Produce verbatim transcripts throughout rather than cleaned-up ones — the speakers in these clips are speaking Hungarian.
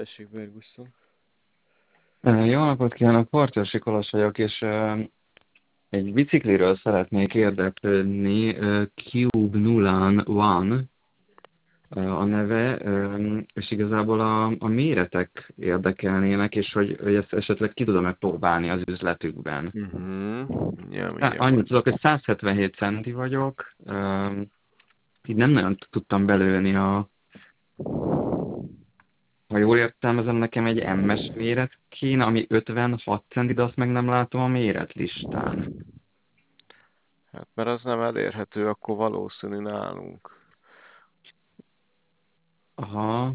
Tessék, Bérgusszon. Jó napot kívánok, Partyosi Kolos vagyok, és uh, egy bicikliről szeretnék érdeklődni, uh, Cube nulla One uh, a neve, um, és igazából a, a méretek érdekelnének, és hogy, hogy ezt esetleg ki tudom-e próbálni az üzletükben. Uh-huh. Ja, Há, mindjárt annyit tudok, mondom. hogy száz hetvenhét centi vagyok, um, így nem nagyon tudtam belőni a, ha jól értelmezem, nekem egy em-es méret kéne, ami ötvenhat centi, de azt meg nem látom a méretlistán. Hát mert az nem elérhető, akkor valószínű nálunk. Aha.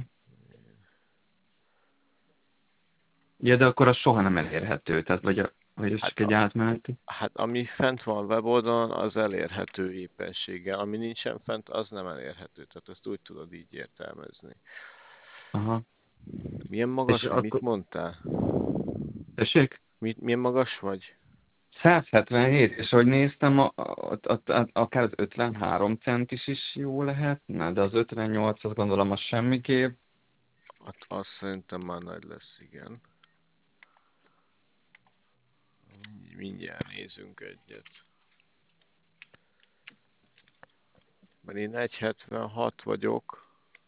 Ja, de akkor az soha nem elérhető, tehát vagy, a, vagy ez csak Hát, egy a, átmeneti? hát ami fent van weboldalon, az elérhető éppenséggel. Ami nincsen fent, az nem elérhető. Tehát ezt úgy tudod így értelmezni. Aha. Milyen És magas vagy? Mit akkor, mondtál? tessék? Mit, milyen magas vagy? száz hetvenhét, és ahogy néztem, a, a, a, a, akár az ötvenhárom centis is jó lehetne, de az ötvennyolc, azt gondolom, az semmiképp. Hát azt szerintem már nagy lesz, igen. Mindjárt nézünk egyet. Mert én egy hetvenhat vagyok.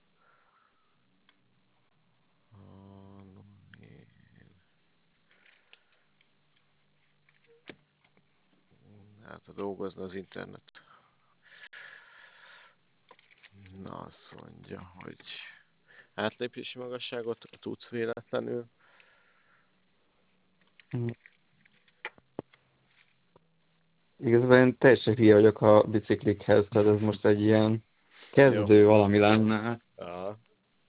Hát a dolgozni az internet. Na, azt mondja, hogy átlépési magasságot tudsz véletlenül. Igazából én teljesen hülye vagyok a biciklikhez, tehát ez most egy ilyen Jó. kezdő valami lenne. Ja.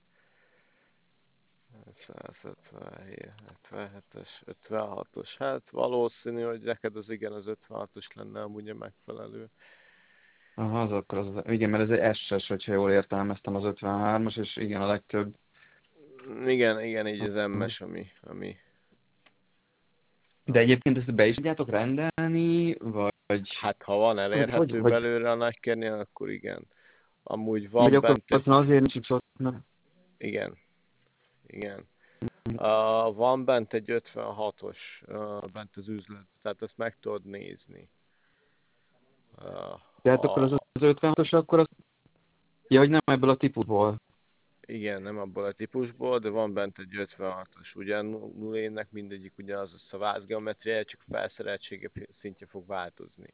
száz hetvenhét, hetvenhetes, ötvenhatos. Hát valószínű, hogy neked az igen, az ötvenhatos lenne amúgy a megfelelő. Aha, az akkor az, igen, mert ez egy es-es, hogyha jól értelmeztem az ötvenhármas, és igen, a legtöbb. Igen, igen, így az em-es, ami, ami, De ami. egyébként ezt be is tudjátok rendelni, vagy, Hát ha van vagy, hogy, elérhető vagy, belőle a nagykernél, akkor igen. Amúgy vagy van akkor bent egy... valószínűleg azért nincs ott, na. Igen, igen. Uh, van bent egy ötvenhatos uh, bent az üzlet, tehát ezt meg tudod nézni. Uh, Tehát akkor az, ha, az ötvenhatos, akkor az, ja, hogy nem ebből a típusból. igen, nem abból a típusból, de van bent egy ötvenhatos. Ugyan nullénnek mindegyik ugyanaz a szavázgeometriája, csak felszereltsége szintje fog változni.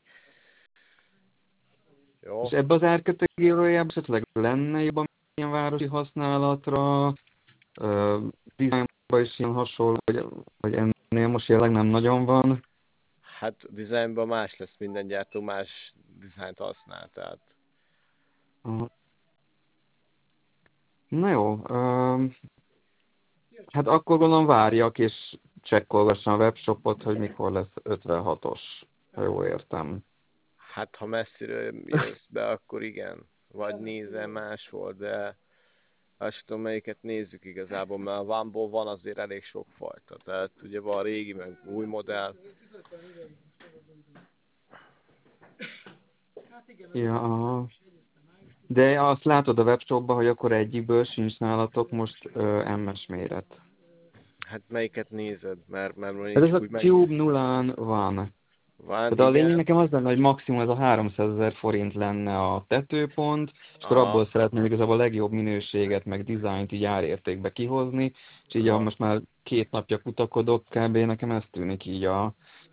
És Jó? ebbe az árkategóriában esetleg lenne jobban ilyen városi használatra, uh, dizájnban is ilyen hasonló, vagy, vagy ennél most jelenleg nem nagyon van. Hát dizájnban más lesz, minden gyártó más dizájnt használ, tehát. Uh, na jó, uh, hát akkor gondolom várjak, és csekkolgassam a webshopot, hogy mikor lesz ötvenhatos, ha jól értem. Hát ha messziről jössz be, akkor igen. Vagy nézel máshol, de azt tudom, melyiket nézzük igazából, mert a Vanból van azért elég sok fajta. Tehát ugye van a régi, meg új modell. Ja, aha. De azt látod a webshopban, hogy akkor egyikből sincs nálatok most ö, em-es méret. Hát melyiket nézed? Mert, mert Hát nincs ez a úgy meg... Cube nullán van. Van, Tehát a lényeg igen. nekem az lenne, hogy maximum ez a háromszázezer forint lenne a tetőpont, és akkor abból Aha, szeretném igazából a legjobb minőséget, meg dizájnt így árértékbe kihozni, és így ahogy aha. most már két napja kutakodok, kb. Nekem ez tűnik így a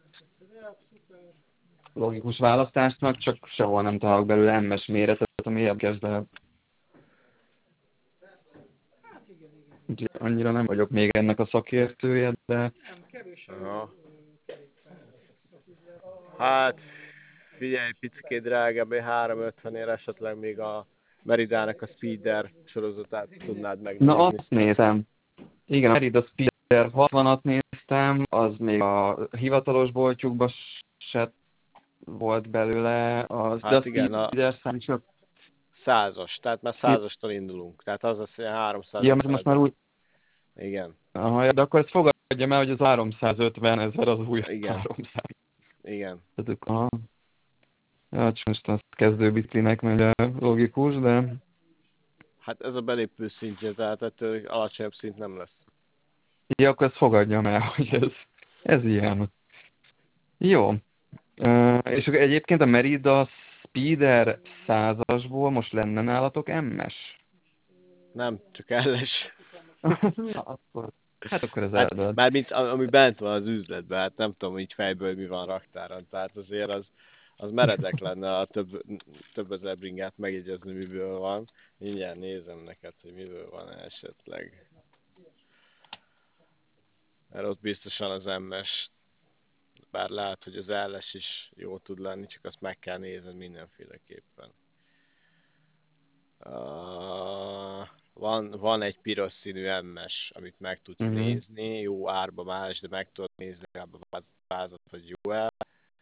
logikus választásnak, csak sehol nem találok belőle em-es méretet, ami érdekes, de annyira nem vagyok még ennek a szakértője, de Aha. Hát figyelj, picikét drágább, három-ötvenért esetleg még a Meridának a Speeder sorozatát tudnád na megnézni. azt nézem. Igen, a Merida Speeder hatvanat néztem, az még a hivatalos boltjukban se volt belőle, az, de a Hát igen, a Speeder szám csak... százas, tehát már százastól indulunk. Tehát az az, hogy Ja, mert most háromszázötven. már úgy... Igen, Aha, de akkor ezt fogadjam el, hogy az háromszázötven ezer az új igen, háromszáz. igen. Tehát, aha. Ja, csak most az kezdőbiciklinek megy logikus, de... Hát ez a belépő szintje, tehát ettől alacsonyabb szint nem lesz. Ja, akkor ezt fogadjam el, hogy ez, ez ilyen. Jó. Uh, és akkor egyébként a Merida Speeder százasból most lenne nálatok em-es? Nem, csak elles. Na, akkor, hát akkor ez Hát eldölt. mármint ami bent van az üzletben, hát nem tudom így fejből mi van raktáron, tehát azért az, az meredek lenne a több, több ezer bringát megjegyezni, miből van. Mindjárt nézem neked, hogy miből van esetleg. Mert ott biztosan az em-es, bár lehet, hogy az elles is jó tud lenni, csak azt meg kell nézni mindenféleképpen. Uh, van, van egy piros színű em-es, amit meg tudsz Uh-huh. nézni, jó árba más, de meg tudod nézni legalább a vázat, hogy jó el.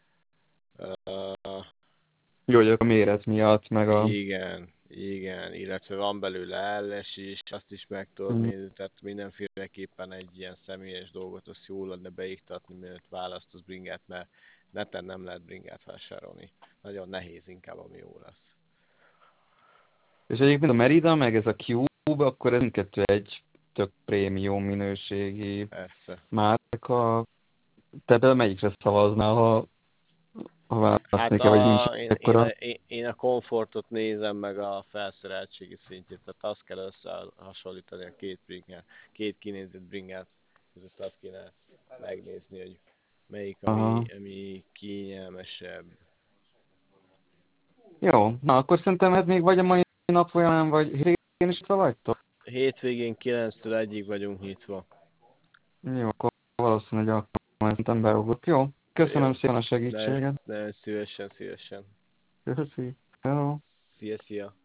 Uh, Jó, hogy a méret miatt, meg a... igen, igen, illetve van belőle elles is, azt is meg tudod Uh-huh. nézni, tehát mindenféleképpen egy ilyen személyes dolgot azt jó lenne beiktatni, mielőtt választasz bringát, mert neten nem lehet bringát vásárolni. Nagyon nehéz inkább, ami jó lesz. És egyébként a Merida, meg ez a Cube, akkor ez mindkettő egy tök prémium minőségi Persze. márka. Te például melyikre szavaznál, ha, ha választani Hát kell, vagy nincs a, én, én, a, ekkora? én, én a komfortot nézem, meg a felszereltségi szintjét, tehát azt kell összehasonlítani a két bringát, két kinézett bringát, között azt kéne megnézni, hogy melyik, ami, Aha. ami kényelmesebb. Jó, na akkor szerintem ez még vagy a mai nap folyamán, vagy hétvégén is itt vagytok? Hétvégén kilenctől egyig vagyunk nyitva. Jó, akkor valószínűleg akkor majd szerintem beugrok. Jó, Jó, köszönöm szépen a de, segítséget. de szívesen, szívesen. Köszi. Hello. Szia, szia.